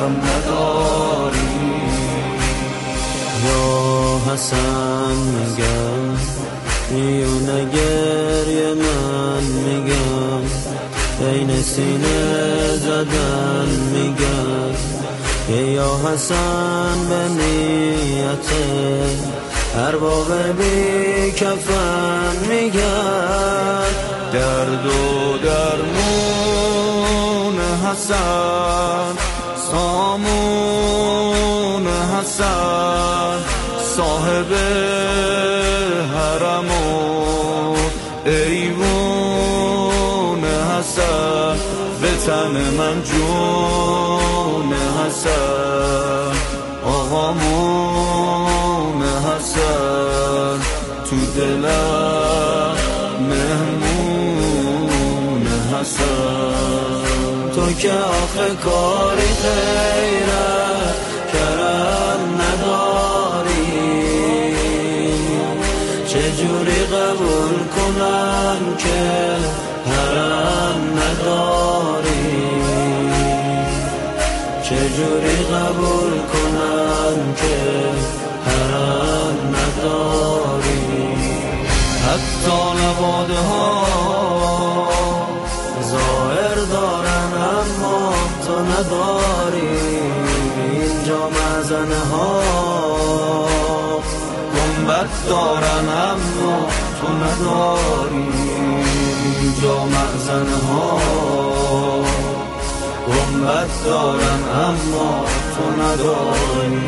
غم نداری. یا حسن میگم میونه گریه من میگم، بین سینه زدن میگم. یا حسن به نیته ارباب بی کفن میگن، درد و درمون حسن، سامون حسن، صاحب حرم و ایوون حسن، به تن من جون حسن، آقامون حسن، تو دلم مهمون حسن. تو که آخه کاری غیرت کرم نداری، چجوری قبول کنم که حرم نداری، چجوری قبول کنم که حرم نداری. حتی نواده ها ظاهر دارن اما تو نداری، اینجا مزنه ها گنبد دارن اما تو نداری، اینجا مزنه ها گنبد دارن اما تو نداری.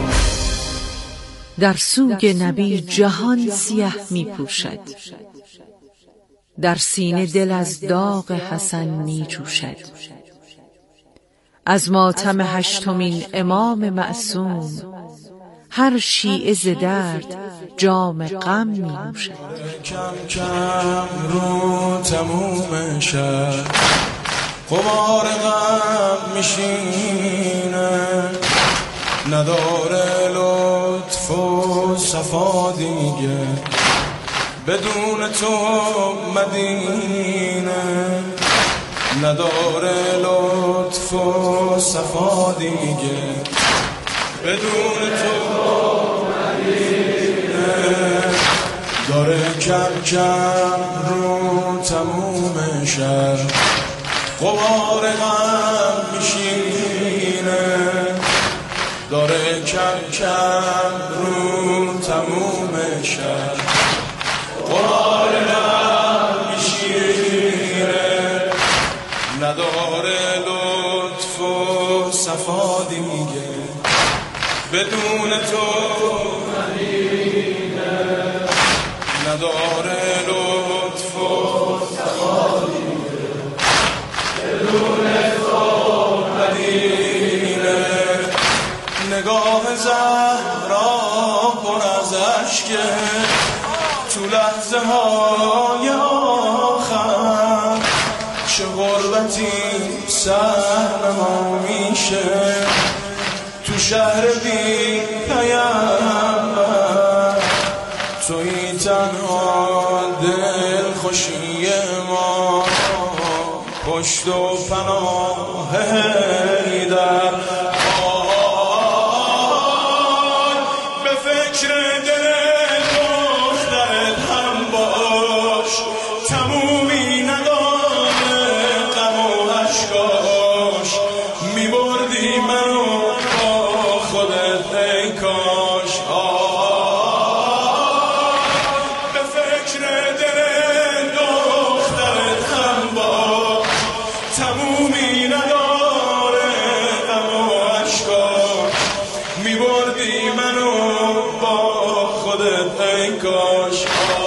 در سوگ نبی جهان سیه می پوشد، در سینه دل از داغ حسن می جوشد. از ماتم هشتمین امام معصوم هر شیعه ز درد جام غم می نوشد. کم کم رو تموم شد، قمار غم میشینه، نداره لطف و صفا دیگه، بدون تو مدینه، نداره لطف و صفا دیگه، بدون تو مدینه. داره کم کم رو تموم شد، غبار غم میشینه، داره کم کم رو تموم شد، غبار غم میشینه، نداره لطف و صفا دیگه، بدون تو مدینه، نداره لطف و صفا دیگه، بدون تو مدینه. نگاه زهرا پر از اشکه، تو لحظه های آخر چه غربتی سهم ما میشه، تو شهر بی پیامبر توی تنها دل خوشی ما، پشت و پناه حیدر. به فکر دل دخترت هم باش، تمومی نداره غم و اشکاش، میبردی منو با خودت ای کاش. به فکر دل دخترت هم باش، تمومی نداره غم و اشکاش، میبردی منو با خودت ای کاش.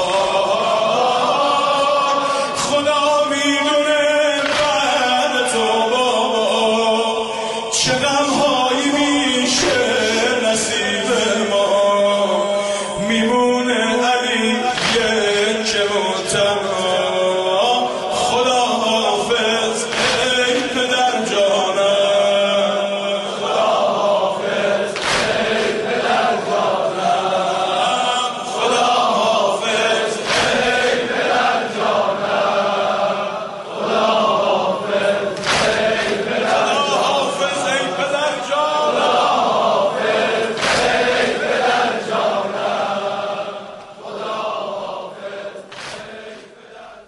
خدا میدونه بعد تو بابا چه غمهایی میشه نصیب ما، میمونه علی یک و تنها. خدا حافظ ای پدر جانم، خدا حافظ ای پدر جانم، خدا حافظ ای پدر جانم، خدا حافظ ای پدر جانم، خدا حافظ ای پدر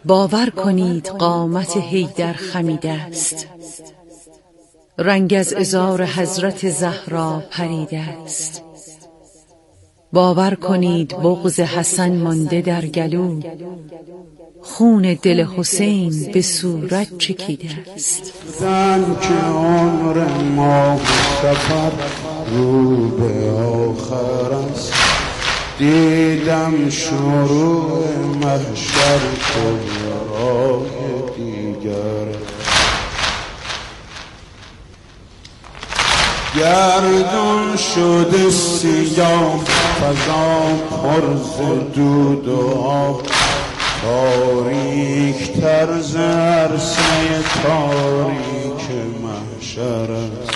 باور کنید قامت حیدر خمیده است، رنگ از عذار حضرت زهرا پریده است. باور کنید بغض حسن مانده در گلو، خون دل حسین به صورت چکیده است. زن که عمر ما سفر رو به آخر است، دیدم شروع محشر کبرای دیگر. گردون شده سیاه، فضا پر ز دود و آب، تاریک تر ز عرصه تاریک محشر است.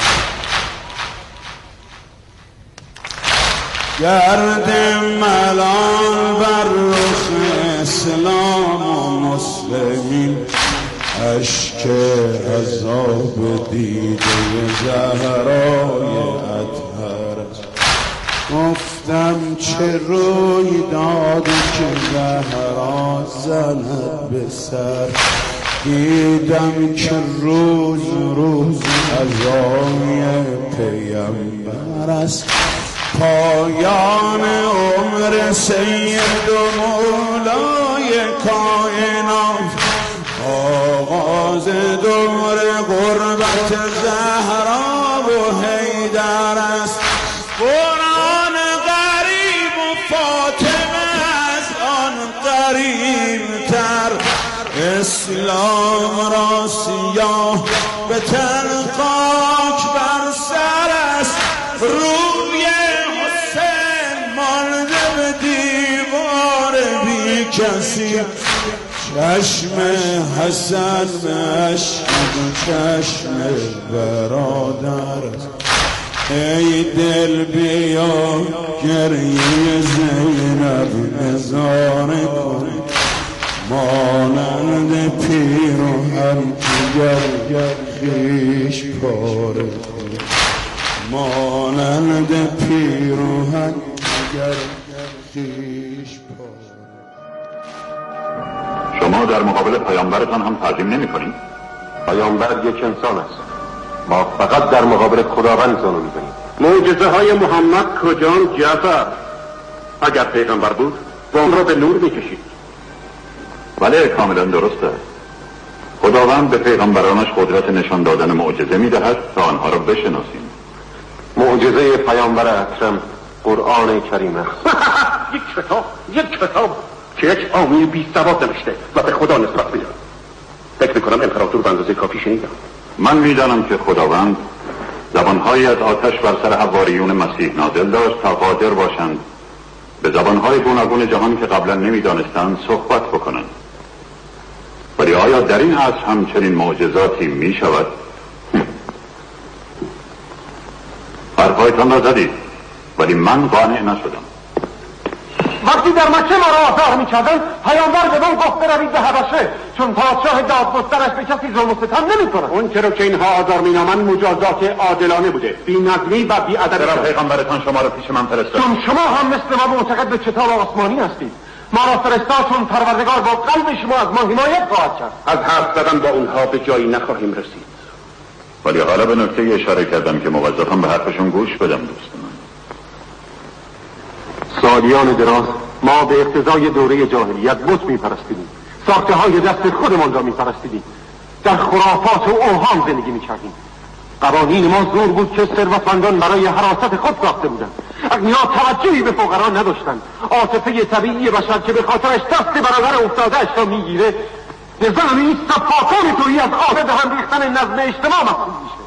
گرد ملال بر رخ اسلام و مسلمین، اشک عذاب دیده زهرای اطهر است. گفتم چه روی دادی که زهرا زند به سر، دیدم که روز روز عزای پیامبر است. پایان عمر سید و مولای کائنات، آغاز دور غربت زهرا و حیدر است. قرآن غریب و فاطمه از آن غریب تر، اسلام را سیاه به تن خاک بر سر است. روی حسین مانده به دیوار بی کسی، چشم حسن به عشق و چشم برادر است. ای دل بیا گریه زینب نظاره کن، مانند پیراهن گر خویش پاره کن، مانند پیراهن گر خویش پاره. شما در مقابل پیامبرتان هم تعظیم نمی کنید؟ پیامبر یک انسان است، ما فقط در مقابل خداوند زانو می‌زنیم. معجزه های محمد کجان جعفر؟ اگر پیغمبر بود با اون را به نور می‌کشید. بله، کاملا درسته. خداوند به پیغمبرانش قدرت نشان دادن معجزه می‌دهد تا آنها را بشناسیم. معجزه پیامبر اکرم قرآن کریم است. یک کتاب که یک عامی بی سواد نوشته و به خدا نسبت می‌دهد. فکر می‌کنم امپراتور به اندازه کافی شنیدم. من می‌دانم که خداوند زبان‌هایی از آتش بر سر حواریون مسیح نازل داشت تا قادر باشند به زبان‌های گوناگون جهان که قبلا نمی‌دانستند صحبت بکنند. ولی آیا در این عصر هم چنین معجزاتی می‌شود؟ حرفایتان را زدید ولی من قانع نشدم. وقتی در مکه ما را آزار می‌کردند، پیامبر به من گفت بروید به حبشه، چون پادشاه دادگسترش به کسی ظلم و ستم نمی‌کند. اون چرا که اینها آزار می‌نامند مجازات عادلانه بوده، بی‌نظمی و بی‌ادبی. چرا پیغمبرتان شما را پیش من فرستاد؟ چون شما هم مثل ما معتقد به کتاب آسمانی هستید. ما را فرستاد چون پروردگار با قلب شما از ما حمایت خواهد کرد. از حرف زدن با اونها به جایی نخواهیم رسید. ولی حالا به نکته اشاره کردم که موظفم به حرفشون گوش بدم. دوستان، سالیان دراز ما به اقتضای دوره جاهلیت بت می‌پرستیدیم، ساخته های دست خودمان را می‌پرستیدیم، در خرافات و اوهام زندگی می‌کردیم. قوانین ما زور بود که ثروتمندان برای حراست خود ساخته بودند. اغنیا توجهی به فقرا نداشتند. عاطفه طبیعی بشر که به خاطرش دست برادر افتاده‌اش را می‌گیره، نظام این سفاکان تویی از آب به هم ریختن نظم اجتماع محسوب میشه.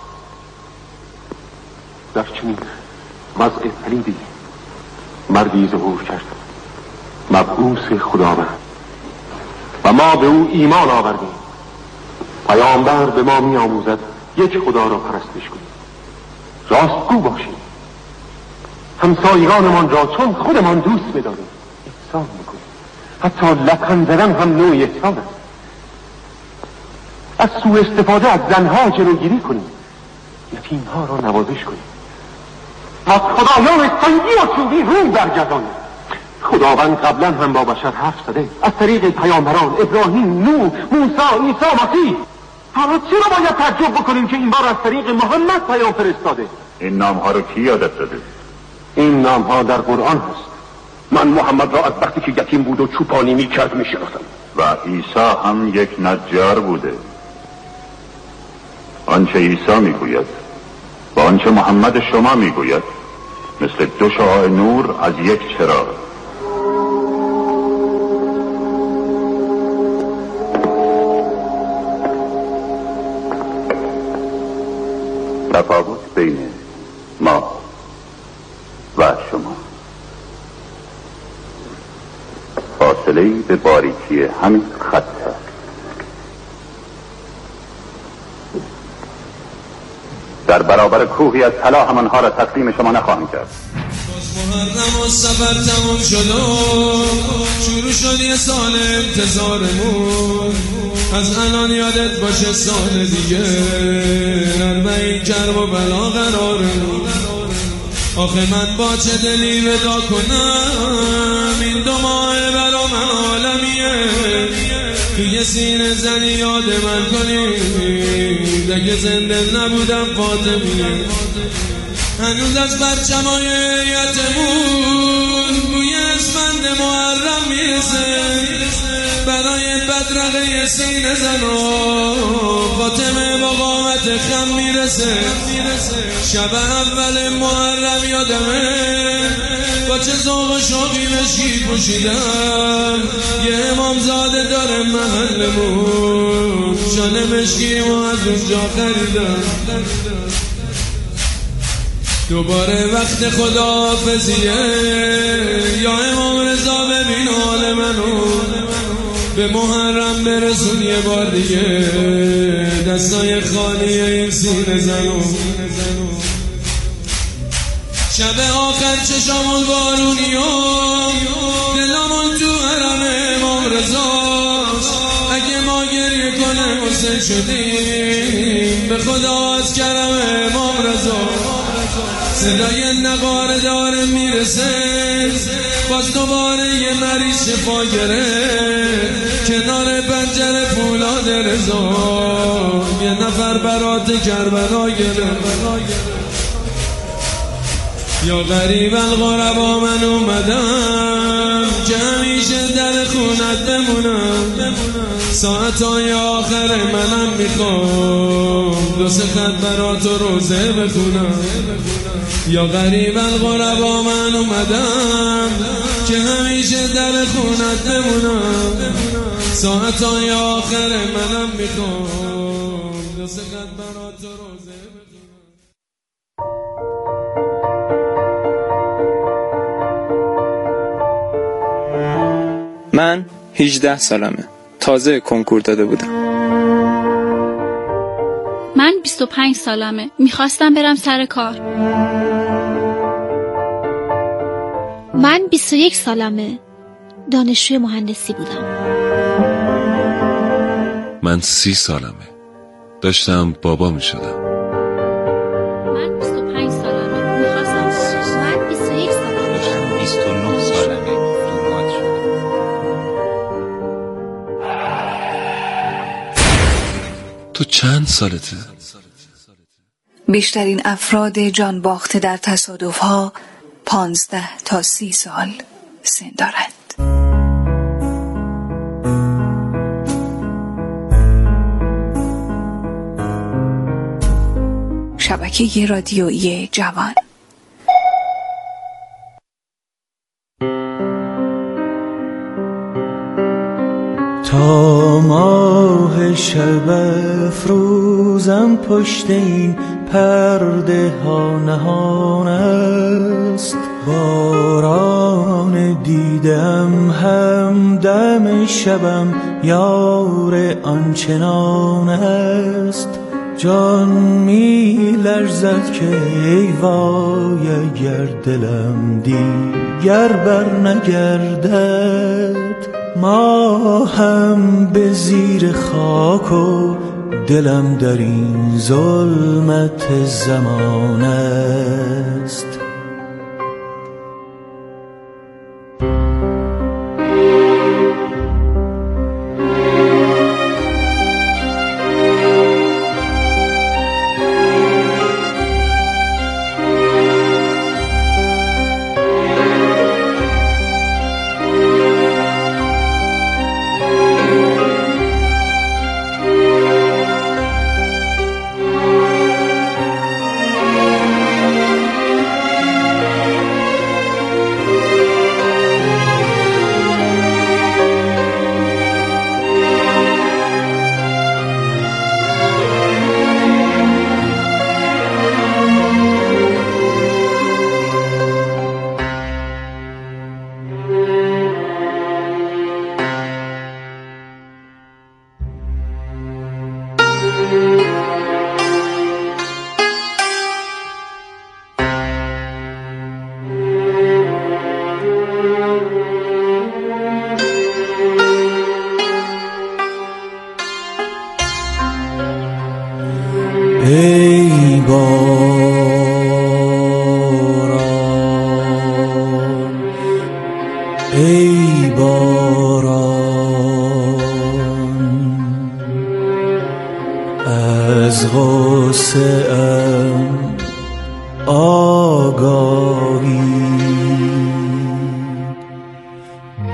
در چنین وضع پلیدی مردی ظهور کرد، مبعوث خداوند، و ما به او ایمان آوردیم. پیامبر به ما می آموزد یک خدا را پرستش کنیم، راستگو باشیم، همسایگانمان را چون خودمان دوست بداریم، احسان میکنیم. حتی لبخند زدن هم نوعی احسان است. از سوء استفاده از زنها جلوگیری کنیم، یتیمها را نوازش کنیم، از خدایان سنگی و چوبی روی برگردانیم. خداوند قبلا هم با بشر حرف زده، از طریق پیامبران ابراهیم، نوح، موسی، عیسی، مسیح. حالا چرا باید تعجب بکنیم که این بار از طریق محمد پیام فرستاده؟ این نام ها رو کی یادت داده؟ این نام ها در قرآن هست. من محمد را از وقتی که یتیم بود و چوپانی میکرد میشناسم. و عیسی هم یک نجار بوده. آنچه عیسی میگوید و آنچه محمد شما میگوید مثل دو شعاع نور از یک چراغ. تفاوت بین ما و شما فاصله به باریکی همین خط است. در برابر کوهی از طلا همانها را تسلیم شما نخواهم کرد. محرم و سفر تمام شد و شروع شد یه سال انتظارمون. از الان یادت باشه سال دیگه اربعین کرب و بلا قرارمون. آخه من با چه دلی ودا کنم، این 2 ماه برا من عالمیه. توی سینه زنی یاد من کنی دیگه زنده نبودم فاطمیه. هنوز از برچمای یتمون بوی اسفند محرم میرسه. برای بدرقه سینه زنو فاطمه با قامت خم میرسه. شب اول محرم یادمه با چه ذوق و شوقی مشکی پوشیدم. یه امامزاده داره محلمون، شال مشکی و از اونجا خریدم. دوباره وقت خداحافظیه یا امام رضا ببین حال منو. به محرم برسون یه بار دیگه دستای خالی این سینه زنو. شب آخر چشامون بارونی و دلمون تو حرم امام رضاست. اگه ما گریه کنه حسین شدیم به خدا از کرم امام رضا. صدای نقاره داره میرسه باز دوباره یه مریض شفا گرفت کنار پنجره فولاد رضا. یه نفر برات کربلا گرفت. یا غریب الغربا من اومدم که همیشه در خونت بمونم. ساعتای آخر منم میخوام 2 خط برات روزه بخونم. یا غریب الغربا من اومدم که همیشه در خونت بمونم. ساعتای آخر منم میخوام 2 خط برات روزه بخونم. من 18 سالمه. تازه کنکور داده بودم. من 25 سالمه. میخواستم برم سر کار. من 21 سالمه. دانشجوی مهندسی بودم. من 30 سالمه. داشتم بابا میشدم. من 25 سالمه. میخواستم. من 21 سالمه. 29 سالمه. دورات شدم. تو چند سالته؟ بیشترین افراد جان باخته در تصادف‌ها 15 تا 30 سال سن دارند. شبکه رادیویی جوان. تا ماه شب افروزم پشت این پرده ها نهان است. باران دیدم همدم شبم یار آنچنان است. جان می لرزد که ای وای اگر دلم دیگر بر نگردد. ما هم به زیر خاک و دلم در این ظلمت زمان است.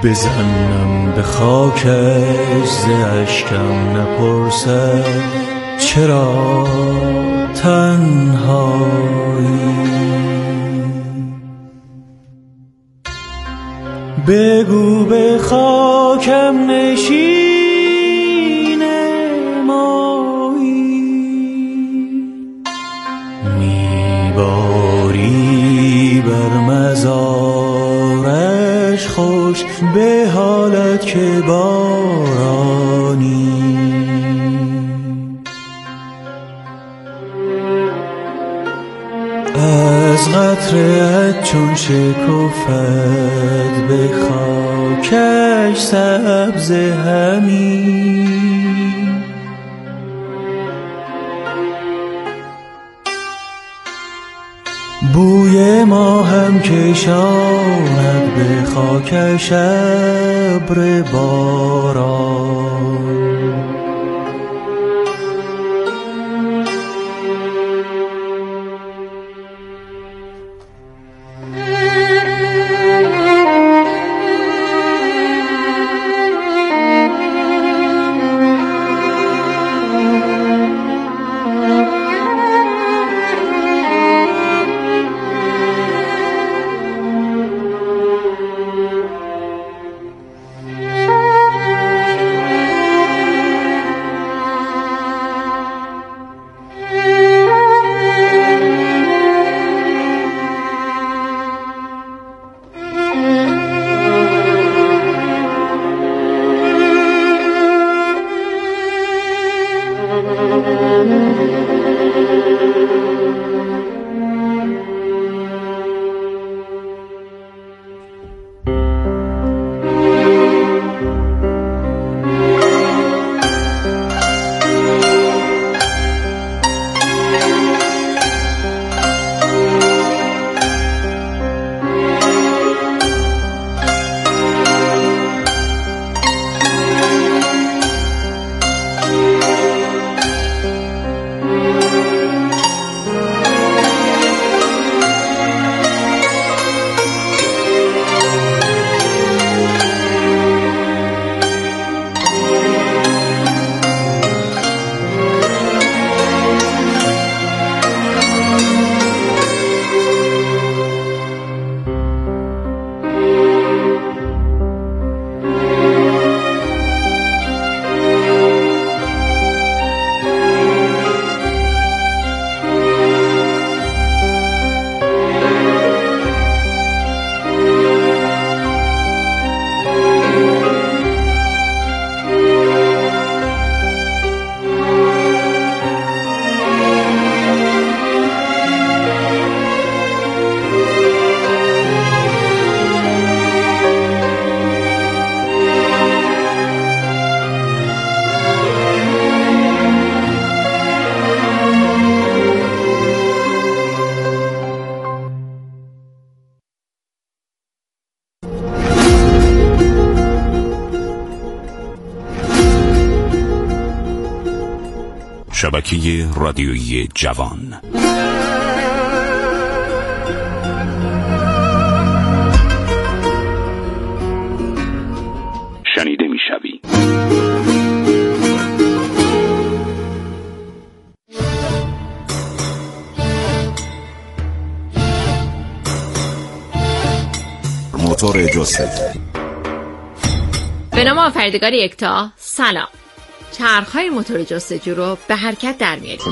بزنم به خاکش ز اشکم نپرسد چرا تنهایی. بگو به خاکم نشین مایی، میباری بر مزارش خوش به حالت که بارانی. از قطره‌ات چون شکفت به خاکش سبز همی، بوی ما هم کشاند به خاکش ابر باران. شبکه رادیویی جوان. شنیده میشوی. موتور جستجو. به نام آفریدگار یکتا، سلام. چرخهای موتور جستجو رو به حرکت در میاریم.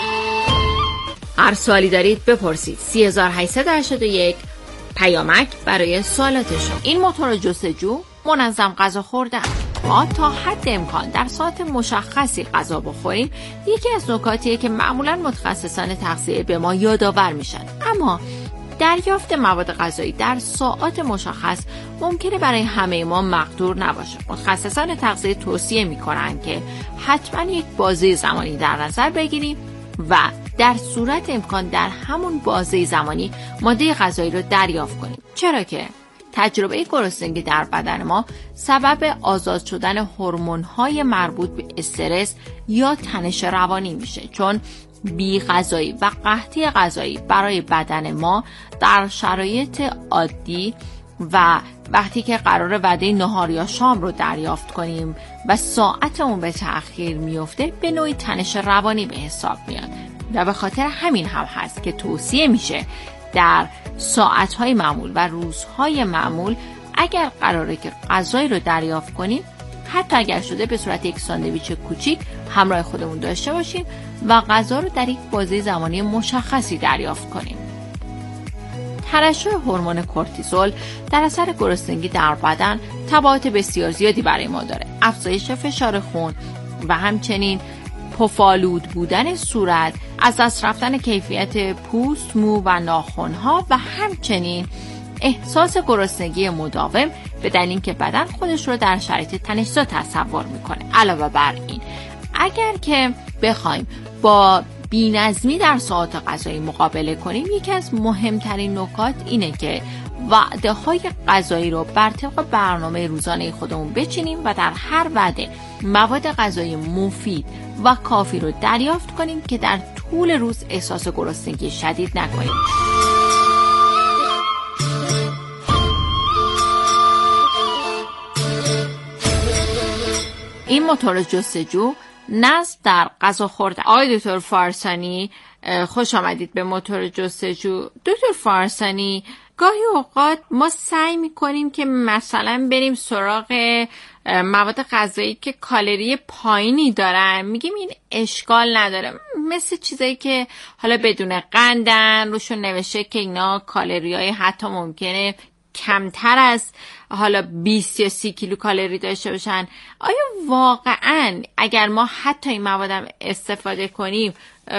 هر سوالی دارید بپرسید. 3881 پیامک برای سوالاتشون. این موتور جستجو منظم غذا خوردن. ما تا حد امکان در ساعت مشخصی غذا بخوریم یکی از نکاتیه که معمولا متخصصان تغذیه به ما یادآور میشن. اما دریافت مواد غذایی در ساعات مشخص ممکنه برای همه ما مقدور نباشه. متخصصان تغذیه توصیه میکنن که حتما یک بازه زمانی در نظر بگیریم و در صورت امکان در همون بازه زمانی ماده غذایی رو دریافت کنیم. چرا که تجربه گرسنگی در بدن ما سبب آزاد شدن هورمون‌های مربوط به استرس یا تنش روانی میشه، چون بی غذایی و قحطی غذایی برای بدن ما در شرایط عادی و وقتی که قرار وعده نهار یا شام رو دریافت کنیم و ساعت اون به تأخیر میفته، به نوعی تنش روانی به حساب میاد و به خاطر همین هم هست که توصیه میشه در ساعتهای معمول و روزهای معمول اگر قراره که غذایی رو دریافت کنیم، حتی اگر شده به صورت یک ساندویچ کوچیک همراه خودمون داشته باشیم و غذا رو در یک بازه زمانی مشخصی دریافت کنیم. ترشح هورمون کورتیزول در اثر گرسنگی در بدن تبعات بسیار زیادی برای ما داره. افزایش فشار خون و همچنین پفالود بودن صورت، از دست رفتن کیفیت پوست، مو و ناخن‌ها و همچنین احساس گرسنگی مداوم به دلیل اینکه بدن خودش رو در شرایط تنش‌زا تصور میکنه. علاوه بر این، اگر که بخوایم با بی‌نظمی در ساعات غذایی مقابله کنیم، یکی از مهمترین نکات اینه که وعده‌های غذایی رو بر طبق برنامه روزانه خودمون بچینیم و در هر وعده مواد غذایی مفید و کافی رو دریافت کنیم که در طول روز احساس گرسنگی شدید نکنیم. این موتور جستجو نظم در غذا خوردن. آقای دکتر فارسانی، خوش آمدید به موتور جستجو. دکتر فارسانی، گاهی اوقات ما سعی میکنیم که مثلا بریم سراغ مواد غذایی که کالری پایینی دارن، میگیم این اشکال نداره، مثل چیزایی که حالا بدون قندن، روشون نوشته که اینا کالریای حتی ممکنه کمتر از حالا 20 یا 30 کیلو کالری داشته باشن. آیا واقعا اگر ما حتی این موادم استفاده کنیم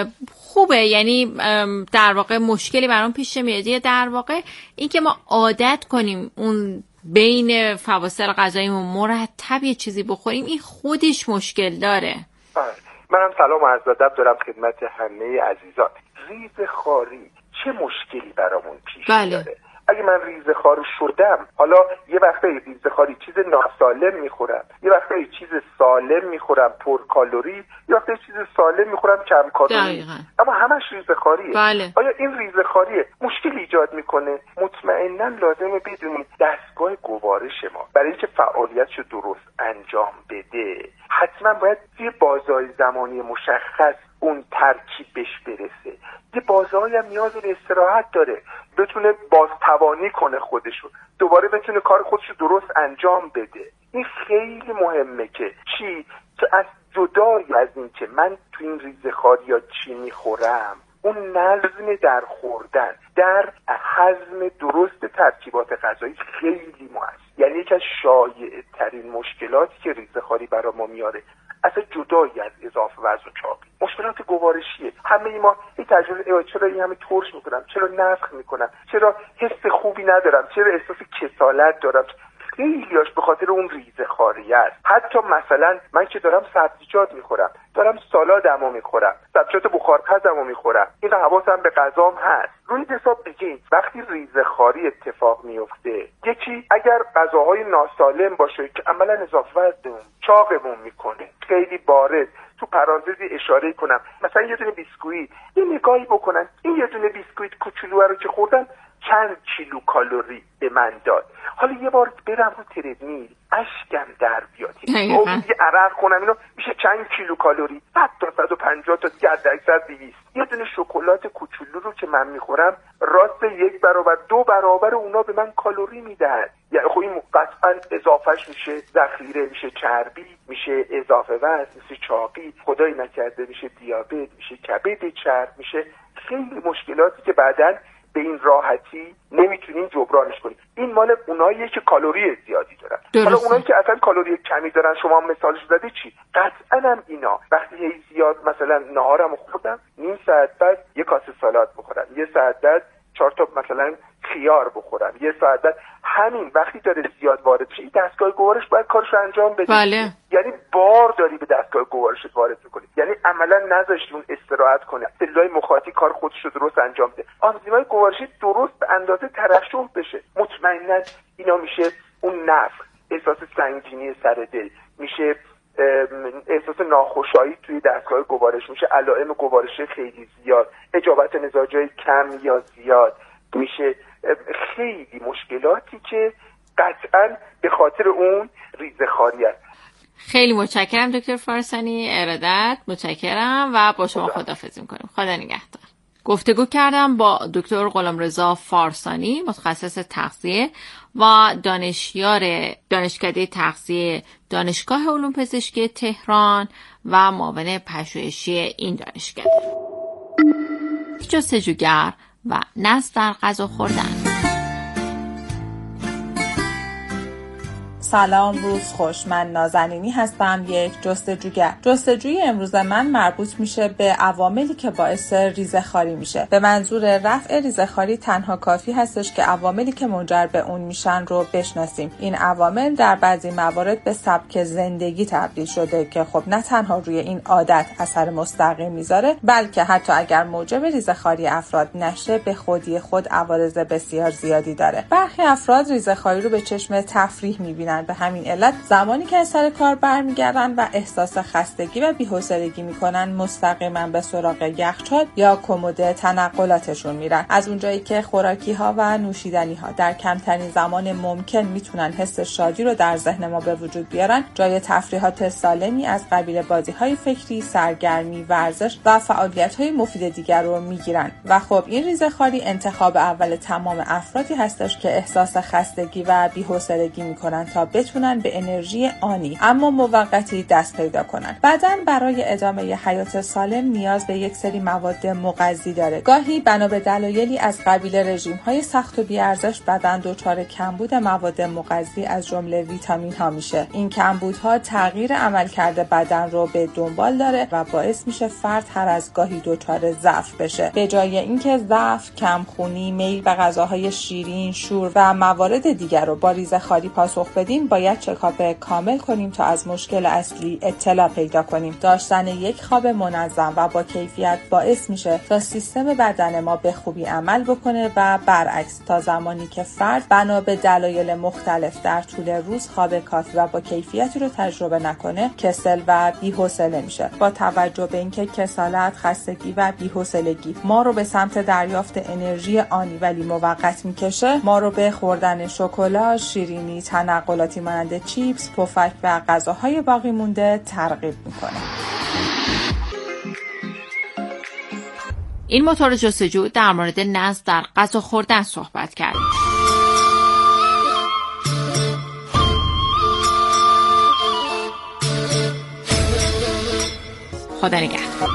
خوبه؟ یعنی در واقع مشکلی برام پیش نمیاد؟ یا در واقع این که ما عادت کنیم اون بین فواصل غذاییمون مرتب یه چیزی بخوریم، این خودش مشکل داره؟ منم سلام و عرض ادب دارم خدمت همه عزیزان. ریزخواری چه مشکلی برامون پیش داره؟ اگه من ریزخوار شدم، حالا یه وقتایی ریزخواری چیز ناسالم میخورم، یه وقتایی چیز سالم میخورم پر کالری، یه وقتایی چیز سالم میخورم کم کالری، اما همش ریزخواریه. بله. آیا این ریزخواری مشکل ایجاد میکنه؟ مطمئنا لازمه بدونید دستگاه گوارش ما برای اینکه فعالیتشو درست انجام بده حتما باید یه بازه زمانی مشخص اون ترکیبش برسه. یه بازه‌ای هم نیاز به استراحت داره، بتونه بازتوانی کنه خودشو، دوباره بتونه کار خودشو درست انجام بده. این خیلی مهمه که از جدای از این که من تو این ریزخواری یا چی میخورم، اون نظم در خوردن، در هضم درست ترکیبات غذایی خیلی مهمه. یعنی یکی از شایع ترین مشکلاتی که ریزخواری برای ما میاره اصلا جدایی از اضافه وزن و چاقی، مشکلات گوارشیه. همه ما این تجربه، چرا این همه ترش میکنم، چرا نفخ میکنم، چرا حس خوبی ندارم، چرا احساس کسالت دارم، خیلیاش به خاطر اون ریزخواری است. حتی مثلا من که دارم سبزیجات میخورم، دارم سالادمو میخورم، سبزیجات بخارپزمو میخورم، این حواسم به غذام هست. روی حساب بگید وقتی ریزخواری اتفاق میفته، یکی اگر غذاهای ناسالم باشه که عملا اضافه وزنمون چاقمون میکنه، خیلی بارز تو پرانتزی اشاره کنم، مثلا یه دونه بیسکویت، یه نگاهی بکنن این یه دونه بیسکویت کوچولو رو که خوردم چند کیلو کالری به من داد. حالا یه بار برم رو تردمیل اشکم در بیاد، یه عرق کنم، اینو میشه چند کیلو کالری، 100 تا 150 تا دیگه از 200. یه دونه شکلات کوچولو رو که من میخورم راست 1 برابر 2 برابر اونا به من کالری میدهد. یعنی خب این قطعا اضافهش میشه ذخیره، میشه چربی، میشه اضافه وزن، میشه چاقی، خدای نکرده میشه دیابت، میشه کبد چرب، میشه خیلی مشکلاتی که بعداً به این راحتی نمیتونیم جبرانش کنیم. این مال اوناییه که کالری زیادی دارن. حالا اونایی که اصلا کالری کمی دارن، شما مثالش زدی چی؟ قطعا هم اینا وقتی هی زیاد مثلا نهارمو خوردم، نیم ساعت بعد یه کاسه سالاد بخورم، یه ساعت بعد 4 تا مثلا خیار بخورم، یه ساعت بعد، همین وقتی داره زیاد وارد شه، دستگاه گوارش باید کارش رو انجام بده. بله. یعنی بار داری به دستگاه گوارشت وارد میکنی، یعنی عملا نذاشتی اون استراحت کنه، سلولای مخاطی کار خودش رو درست انجام بده، آنزیمای گوارشی درست به اندازه ترشح بشه. مطمئنا اینا میشه اون نفخ، احساس سنگینی سر دل، میشه احساس ناخوشایی توی دستگاه گوارش، میشه علائم گوارش خیلی زیاد، اجابت نزاجای کم یا زیاد، میشه خیلی مشکلاتی که قطعا به خاطر اون ریزه‌خواری است. خیلی متشکرم دکتر فارسانی، ارادت، متشکرم و با شما خداحافظی می‌کنیم. خدا نگهدار. گفتگو کردم با دکتر غلامرضا فارسانی، متخصص تغذیه و دانشیار دانشکده تغذیه دانشگاه علوم پزشکی تهران و معاون پژوهشی این دانشکده. جستجوگر و نظم در غذا خوردن. سلام، روز خوش. من نازنینی هستم، یک جستجوگر. جستجوی امروز من مربوط میشه به عواملی که باعث ریزه‌خواری میشه. به منظور رفع ریزه‌خواری تنها کافی هستش که عواملی که منجر به اون میشن رو بشناسیم. این عوامل در بعضی موارد به سبک زندگی تبدیل شده که خب نه تنها روی این عادت اثر مستقیم میذاره، بلکه حتی اگر موجب ریزه‌خواری افراد نشه به خودی خود عوارض بسیار زیادی داره. برخی افراد ریزه‌خواری رو به چشم تفریح میبینن. به همین علت زمانی که از سر کار برمیگردن و احساس خستگی و بی‌حوصلگی میکنن، مستقیما به سراغ یخچال یا کمد تنقلاتشون میرن. از اونجایی که خوراکی ها و نوشیدنی ها در کمترین زمان ممکن میتونن حس شادی رو در ذهن ما به وجود بیارن، جای تفریحات سالمی از قبیل بازی های فکری، سرگرمی، ورزش و فعالیت های مفید دیگر رو میگیرن. و خب این ریزه‌خواری انتخاب اول تمام افرادی هستش که احساس خستگی و بی‌حوصلگی میکنن تا بتونن به انرژی آنی اما موقتی دست پیدا کنن. بدن برای ادامه حیات سالم نیاز به یک سری مواد مغذی داره. گاهی بنا به دلایلی از قبیل رژیم‌های سخت و بی‌ارزش بدن دچار کمبود مواد مغذی از جمله ویتامین ها میشه. این کمبودها تغییر عملکرد بدن رو به دنبال داره و باعث میشه فرد هر از گاهی دچار ضعف بشه. به جای اینکه ضعف، کمخونی، میل به غذاهای شیرین، شور و موارد دیگر رو با ریزه‌خواری پاسخ بدیم، باید چکاپ کامل کنیم تا از مشکل اصلی اطلاع پیدا کنیم. داشتن یک خواب منظم و با کیفیت باعث میشه تا سیستم بدن ما به خوبی عمل بکنه و برعکس تا زمانی که فرد بنا به دلایل مختلف در طول روز خواب کافی و با کیفیتی رو تجربه نکنه، کسل و بی‌حوصله میشه. با توجه به اینکه کسالت، خستگی و بی‌حوصلگی ما رو به سمت دریافت انرژی آنی ولی موقت میکشه، ما رو به خوردن شکلات، شیرینی، تنقلاتی مانند چیپس، پفک و غذاهای باقی مونده ترغیب میکنه. این موتور جستجو در مورد نظم در غذا خوردن صحبت کرد. خدا نگهدار.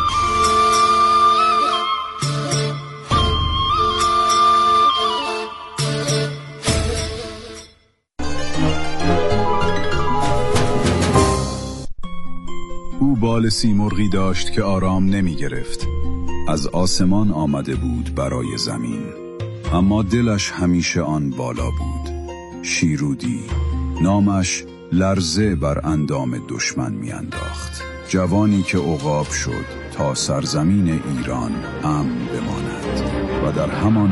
او بال سیمرغی داشت که آرام نمی گرفت. از آسمان آمده بود برای زمین، اما دلش همیشه آن بالا بود. شیرودی، نامش لرزه بر اندام دشمن می انداخت. جوانی که عقاب شد تا سرزمین ایران امن بماند و در همان